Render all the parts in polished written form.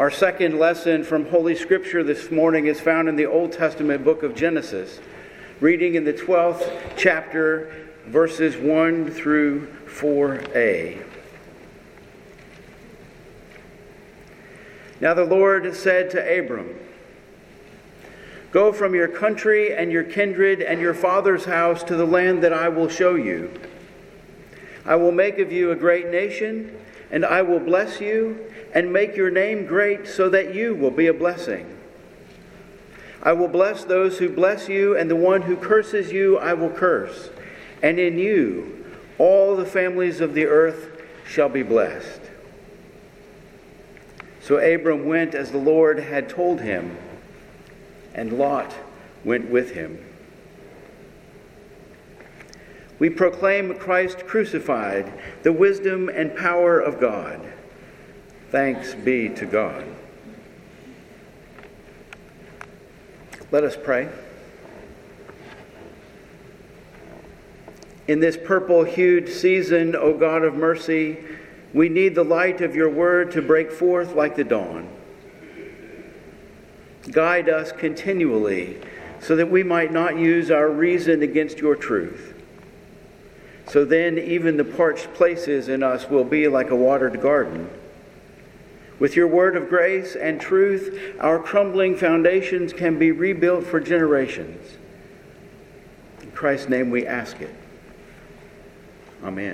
Our second lesson from Holy Scripture this morning is found in the Old Testament book of Genesis, reading in the 12th chapter, verses 1 through 4a. Now the Lord said to Abram, "Go from your country and your kindred and your father's house to the land that I will show you. I will make of you a great nation, and I will bless you and make your name great so that you will be a blessing. I will bless those who bless you, and the one who curses you I will curse. And in you all the families of the earth shall be blessed." So Abram went as the Lord had told him, and Lot went with him. We proclaim Christ crucified, the wisdom and power of God. Thanks be to God. Let us pray. In this purple-hued season, O God of mercy, we need the light of your word to break forth like the dawn. Guide us continually so that we might not use our reason against your truth. So then even the parched places in us will be like a watered garden. With your word of grace and truth, our crumbling foundations can be rebuilt for generations. In Christ's name we ask it. Amen.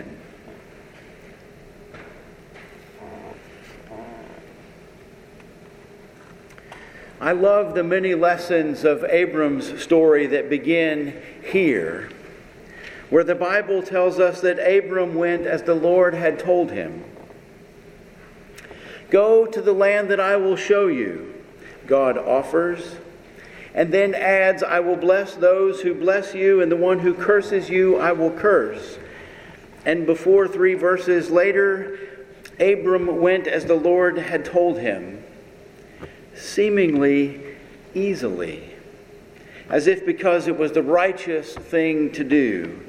I love the many lessons of Abram's story that begin here, where the Bible tells us that Abram went as the Lord had told him. Go to the land that I will show you, God offers, and then adds, I will bless those who bless you, and the one who curses you I will curse. And before 3 verses later, Abram went as the Lord had told him, seemingly easily, as if because it was the righteous thing to do.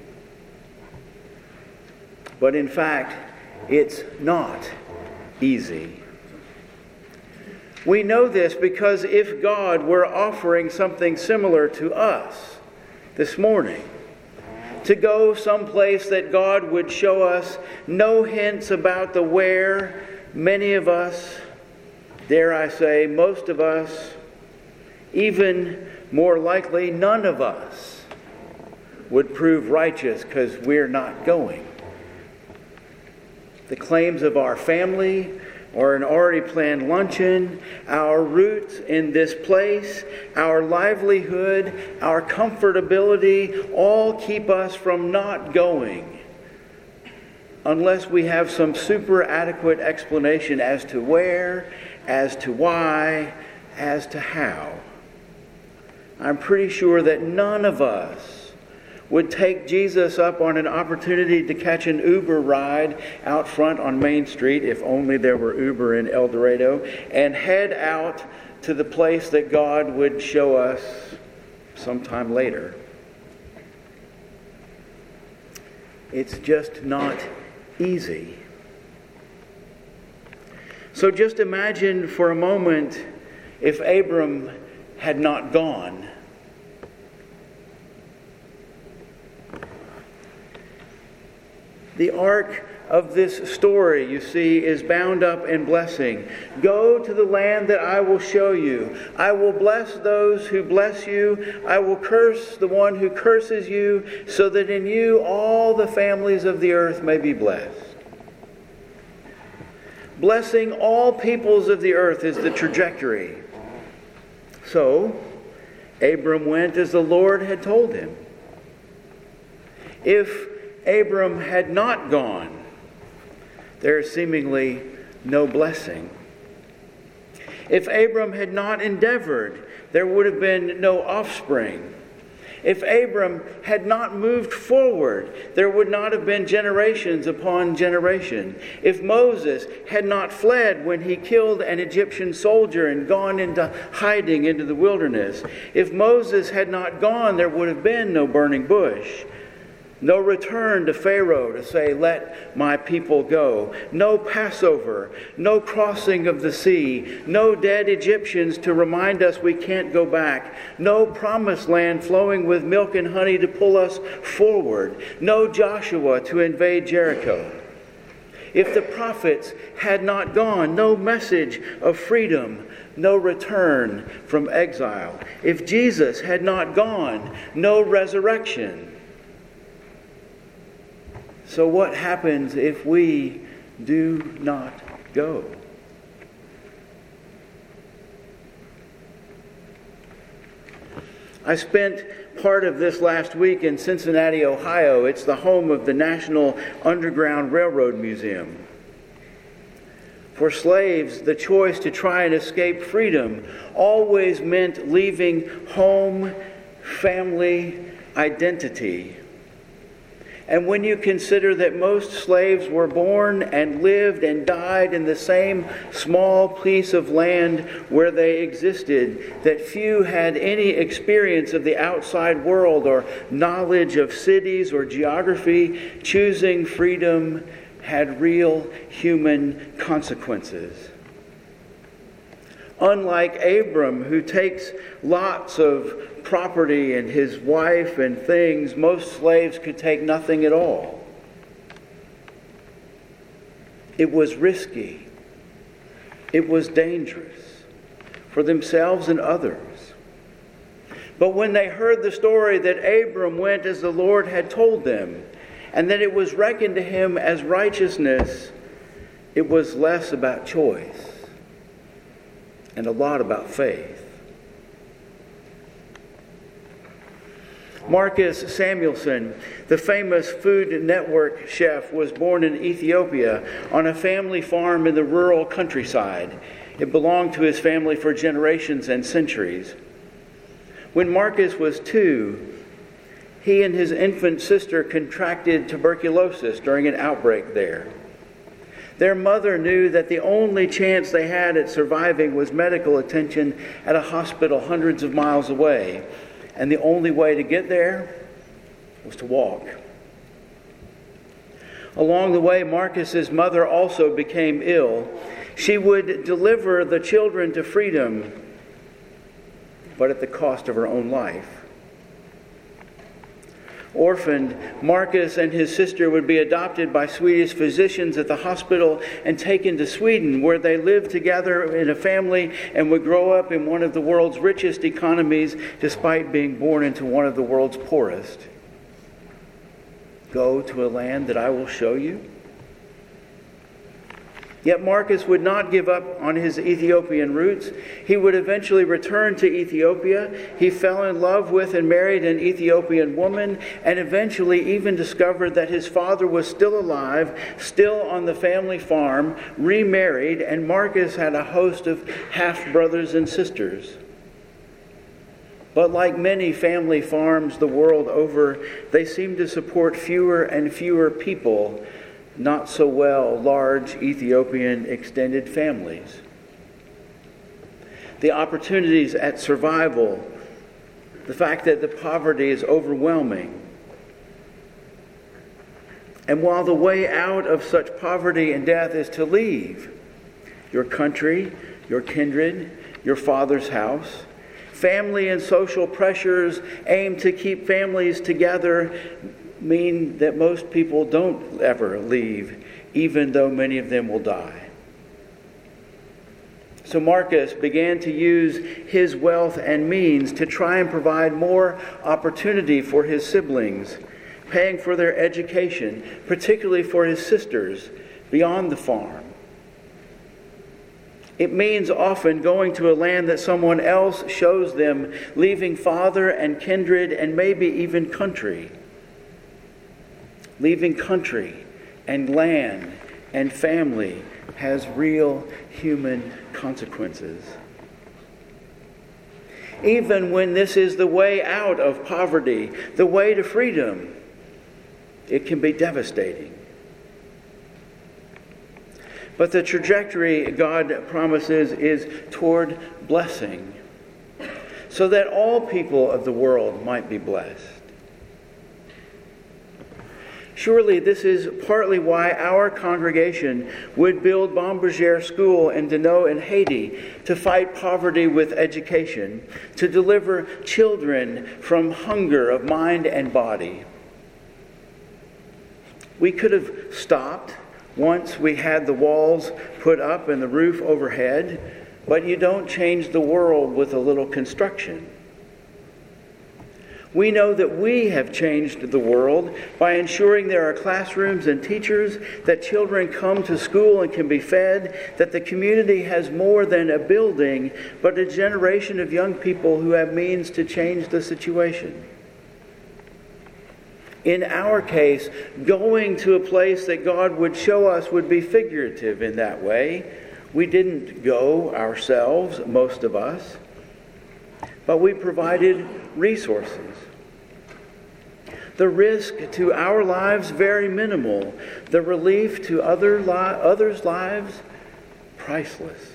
But in fact, it's not easy. We know this because if God were offering something similar to us this morning, to go someplace that God would show us no hints about the where, many of us, dare I say, most of us, even more likely none of us, would prove righteous because we're not going. The claims of our family or an already planned luncheon, our roots in this place, our livelihood, our comfortability, all keep us from not going unless we have some super adequate explanation as to where, as to why, as to how. I'm pretty sure that none of us would take Jesus up on an opportunity to catch an Uber ride out front on Main Street, if only there were Uber in El Dorado, and head out to the place that God would show us sometime later. It's just not easy. So just imagine for a moment if Abram had not gone. The arc of this story, you see, is bound up in blessing. Go to the land that I will show you. I will bless those who bless you. I will curse the one who curses you, so that in you all the families of the earth may be blessed. Blessing all peoples of the earth is the trajectory. So, Abram went as the Lord had told him. If Abram had not gone, there is seemingly no blessing. If Abram had not endeavored, there would have been no offspring. If Abram had not moved forward, there would not have been generations upon generation. If Moses had not fled when he killed an Egyptian soldier and gone into hiding into the wilderness, if Moses had not gone, there would have been no burning bush. No return to Pharaoh to say, "Let my people go." No Passover. No crossing of the sea. No dead Egyptians to remind us we can't go back. No promised land flowing with milk and honey to pull us forward. No Joshua to invade Jericho. If the prophets had not gone, no message of freedom, no return from exile. If Jesus had not gone, no resurrection. So what happens if we do not go? I spent part of this last week in Cincinnati, Ohio. It's the home of the National Underground Railroad Museum. For slaves, the choice to try and escape freedom always meant leaving home, family, identity. And when you consider that most slaves were born and lived and died in the same small piece of land where they existed, that few had any experience of the outside world or knowledge of cities or geography, choosing freedom had real human consequences. Unlike Abram, who takes lots of property and his wife and things, most slaves could take nothing at all. It was risky. It was dangerous for themselves and others. But when they heard the story that Abram went as the Lord had told them, and that it was reckoned to him as righteousness, it was less about choice and a lot about faith. Marcus Samuelsson, the famous Food Network chef, was born in Ethiopia on a family farm in the rural countryside. It belonged to his family for generations and centuries. When Marcus was 2, he and his infant sister contracted tuberculosis during an outbreak there. Their mother knew that the only chance they had at surviving was medical attention at a hospital hundreds of miles away. And the only way to get there was to walk. Along the way, Marcus's mother also became ill. She would deliver the children to freedom, but at the cost of her own life. Orphaned, Marcus and his sister would be adopted by Swedish physicians at the hospital and taken to Sweden, where they lived together in a family and would grow up in one of the world's richest economies, despite being born into one of the world's poorest. Go to a land that I will show you. Yet Marcus would not give up on his Ethiopian roots. He would eventually return to Ethiopia. He fell in love with and married an Ethiopian woman, and eventually even discovered that his father was still alive, still on the family farm, remarried, and Marcus had a host of half-brothers and sisters. But like many family farms the world over, they seem to support fewer and fewer people, not so well large Ethiopian extended families. The opportunities at survival, the fact that the poverty is overwhelming. And while the way out of such poverty and death is to leave your country, your kindred, your father's house, family and social pressures aim to keep families together mean that most people don't ever leave, even though many of them will die. So Marcus began to use his wealth and means to try and provide more opportunity for his siblings, paying for their education, particularly for his sisters, beyond the farm. It means often going to a land that someone else shows them, leaving father and kindred and maybe even country. Leaving country and land and family has real human consequences. Even when this is the way out of poverty, the way to freedom, it can be devastating. But the trajectory God promises is toward blessing, so that all people of the world might be blessed. Surely this is partly why our congregation would build Bombardier School in Denault in Haiti to fight poverty with education, to deliver children from hunger of mind and body. We could have stopped once we had the walls put up and the roof overhead, but you don't change the world with a little construction. We know that we have changed the world by ensuring there are classrooms and teachers, that children come to school and can be fed, that the community has more than a building, but a generation of young people who have means to change the situation. In our case, going to a place that God would show us would be figurative in that way. We didn't go ourselves, most of us, but we provided resources. The risk to our lives, very minimal. The relief to others' lives, priceless.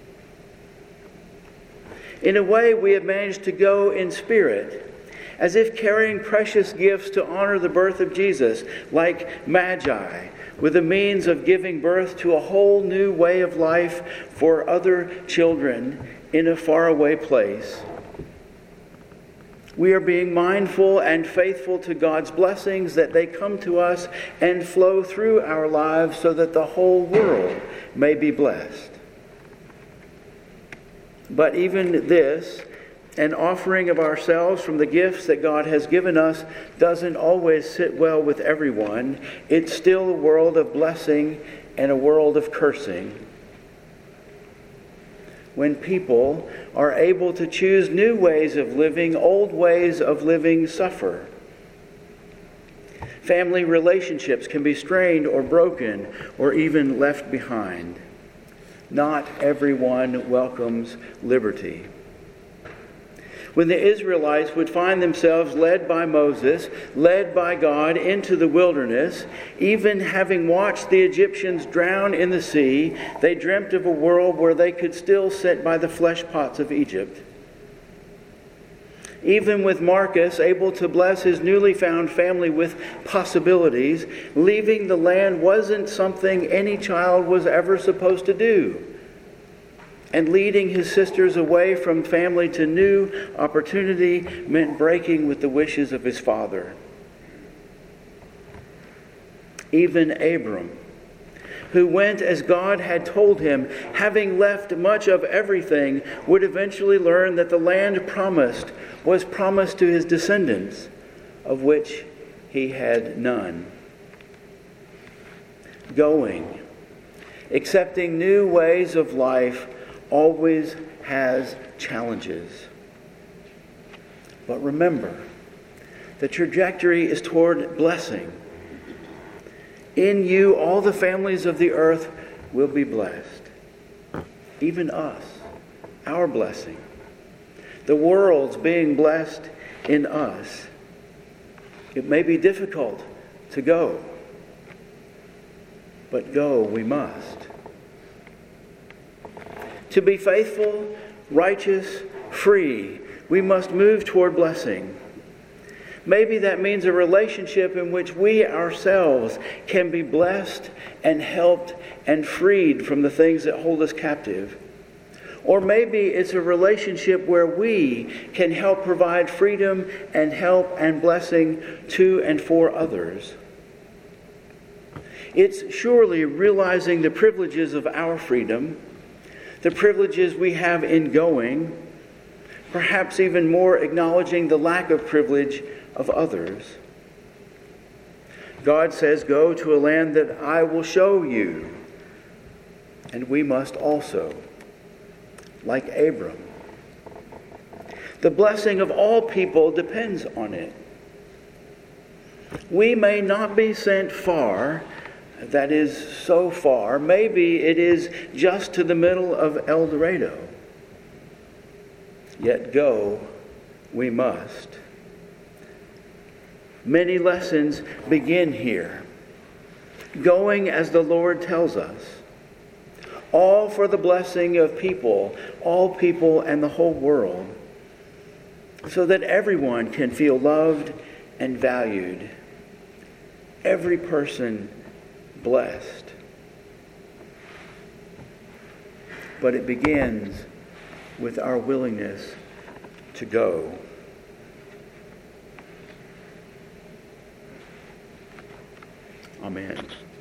In a way, we have managed to go in spirit, as if carrying precious gifts to honor the birth of Jesus, like Magi, with the means of giving birth to a whole new way of life for other children in a faraway place. We are being mindful and faithful to God's blessings, that they come to us and flow through our lives so that the whole world may be blessed. But even this, an offering of ourselves from the gifts that God has given us, doesn't always sit well with everyone. It's still a world of blessing and a world of cursing. When people are able to choose new ways of living, old ways of living suffer. Family relationships can be strained or broken or even left behind. Not everyone welcomes liberty. When the Israelites would find themselves led by Moses, led by God into the wilderness, even having watched the Egyptians drown in the sea, they dreamt of a world where they could still sit by the flesh pots of Egypt. Even with Marcus able to bless his newly found family with possibilities, leaving the land wasn't something any child was ever supposed to do. And leading his sisters away from family to new opportunity meant breaking with the wishes of his father. Even Abram, who went as God had told him, having left much of everything, would eventually learn that the land promised was promised to his descendants, of which he had none. Going, accepting new ways of life, always has challenges. But remember, the trajectory is toward blessing. In you, all the families of the earth will be blessed. Even us, our blessing. The world's being blessed in us. It may be difficult to go, but go we must. To be faithful, righteous, free, we must move toward blessing. Maybe that means a relationship in which we ourselves can be blessed and helped and freed from the things that hold us captive. Or maybe it's a relationship where we can help provide freedom and help and blessing to and for others. It's surely realizing the privileges of our freedom, the privileges we have in going, perhaps even more acknowledging the lack of privilege of others. God says, "Go to a land that I will show you." And we must also, like Abram. The blessing of all people depends on it. We may not be sent far, that is so far. Maybe it is just to the middle of El Dorado. Yet go we must. Many lessons begin here. Going as the Lord tells us. All for the blessing of people, all people and the whole world. So that everyone can feel loved and valued. every person blessed. But it begins with our willingness to go. Amen.